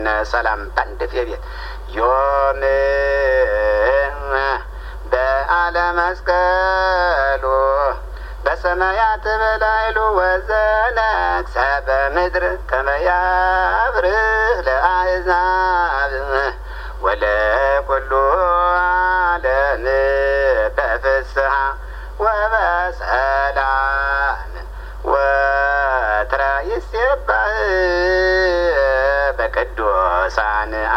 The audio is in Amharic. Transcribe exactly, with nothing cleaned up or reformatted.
ሰላም ባንድ ቤት ዮም በዓለም መስቀሉ በሰማያት በላይሉ ወዘነግሠ በምድር ከመ ያብርህ ለአሕዛብ ወለኩሉ ዓለም በፍስሐ ወበሰላም ወትረ ይሴባህ በቅዱሳን